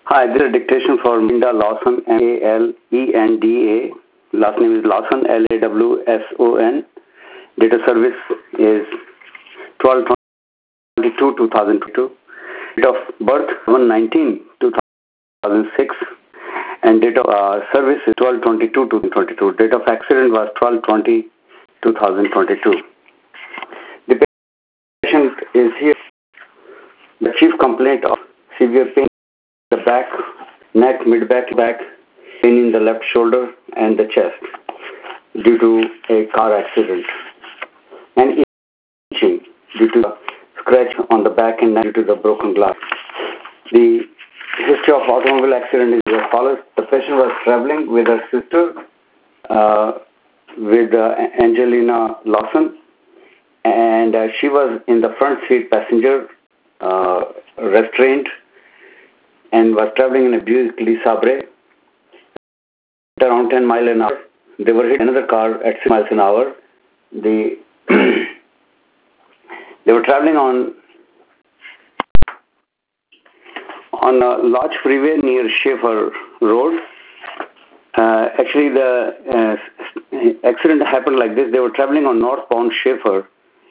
Hi, this is a dictation for Minda Lawson, Malenda. Last name is Lawson, Lawson. Date of service is 12/22/2022. Date of birth 1/19/2006, and date of service is 12/22/2022. Date of accident was 12/20/2022. The patient is here. The chief complaint of severe pain in the back, neck, mid-back, pain in the left shoulder and the chest due to a car accident, and itching due to a scratch on the back and neck due to the broken glass. The history of automobile accident is as follows. The patient was traveling with her sister, with Angelina Lawson, and she was in the front seat passenger, restrained, and was traveling in a Buick Sabre at around 10 miles an hour. They were hit another car at 6 miles an hour. They were traveling on a large freeway near Schaefer Road. Actually, the accident happened like this. They were traveling on northbound Schaefer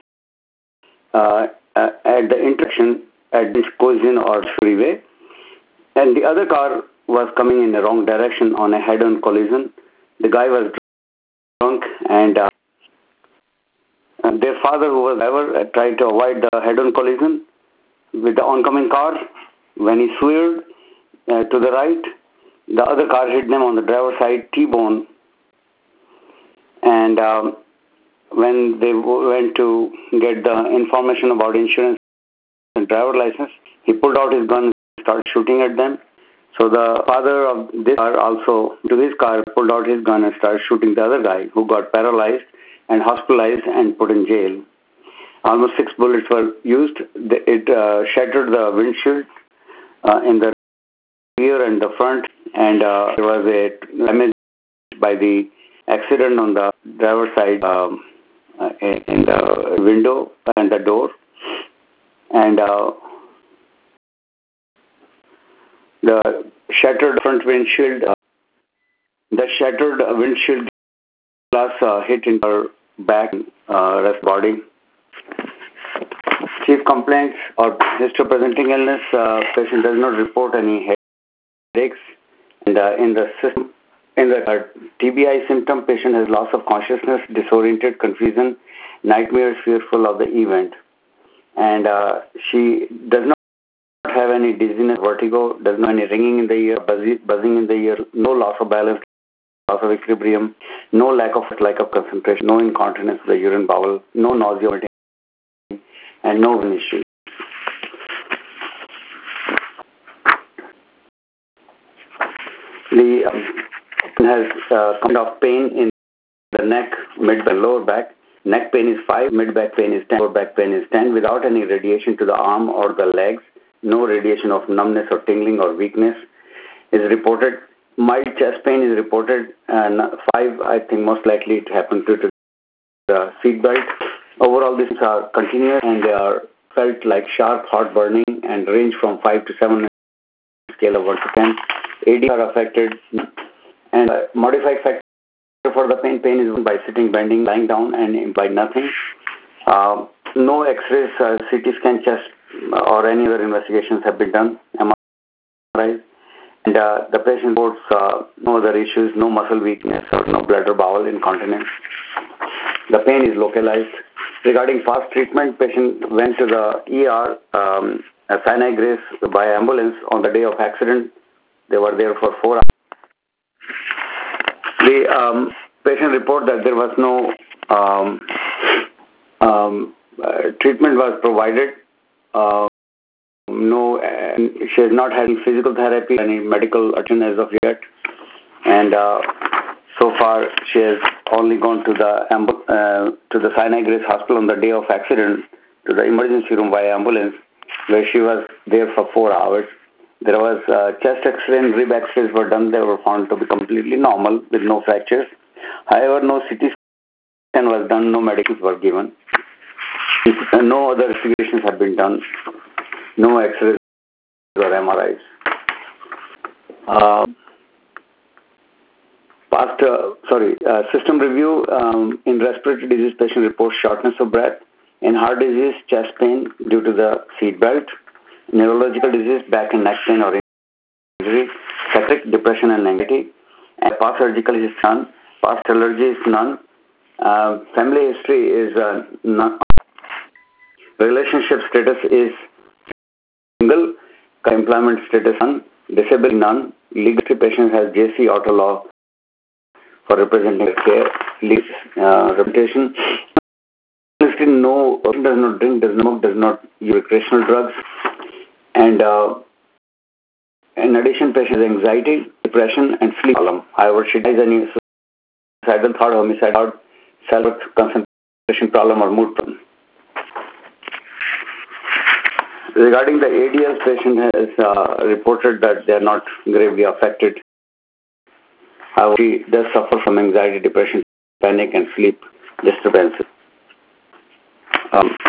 at the intersection at Wisconsin or freeway, and the other car was coming in the wrong direction on a head-on collision. The guy was drunk, and their father, who was driver, tried to avoid the head-on collision with the oncoming car. When he swerved to the right, the other car hit them on the driver's side, T-bone, and when they went to get the information about insurance and driver license, he pulled out his gun and started shooting at them. So the father of this car also, to his car, pulled out his gun and started shooting the other guy, who got paralyzed and hospitalized and put in jail. Almost 6 bullets were used. It shattered the windshield in the rear and the front, and there was a damage by the accident on the driver's side in the window and the door, and the shattered front windshield, the shattered windshield glass hit in her back, rest body. Chief complaints or history of presenting illness: patient does not report any headaches, and in the TBI symptom, patient has loss of consciousness, disoriented, confusion, nightmares, fearful of the event, and she does not have any dizziness, vertigo, does not have any ringing in the ear, buzzing in the ear, no loss of balance, loss of equilibrium, no lack of concentration, no incontinence of the urine bowel, no nausea, and no issues. The has kind of pain in the neck, mid and lower back. Neck pain is 5, mid back pain is 10, lower back pain is 10, without any radiation to the arm or the legs. No radiation of numbness or tingling or weakness is reported. Mild chest pain is reported, and 5, I think most likely it happened due to the seat belt. Overall, these are continuous, and they are felt like sharp, hot burning, and range from 5 to 7 on a scale of 1 to 10. AD are affected, and modified factor for the pain is by sitting, bending, lying down, and by nothing. No X-rays, CT scan, chest, or any other investigations have been done. MRI, and the patient reports no other issues, no muscle weakness, or no bladder bowel incontinence. The pain is localized. Regarding fast treatment, patient went to the ER, Sinai Grace, by ambulance on the day of accident. They were there for 4 hours. The patient report that there was no treatment was provided. She has not had any physical therapy, any medical attention as of yet, and so far she has only gone to the Sinai Grace Hospital on the day of accident, to the emergency room by ambulance, where she was there for 4 hours. There was chest X-ray and rib X-rays were done. They were found to be completely normal with no fractures. However, no CT scan was done, no medicines were given, no other investigations have been done, no X-rays or MRIs. System review in respiratory disease patient reports shortness of breath. In heart disease, chest pain due to the seat belt. Neurological disease, back and neck pain or injury. Psychiatric depression and anxiety. And past surgical is none. Past allergy is none. Family history is none. Relationship status is single. Employment status none. Disability none. Legal patient has JC auto law for representing care. Reputation. No, person does not drink, does not smoke, does not use recreational drugs. And in addition, patient has anxiety, depression, and sleep problem. However, she dies any suicidal thought, homicide thought, self-concentration problem, or mood problem. Regarding the ADL, patient has reported that they are not gravely affected. However, she does suffer from anxiety, depression, panic, and sleep disturbances.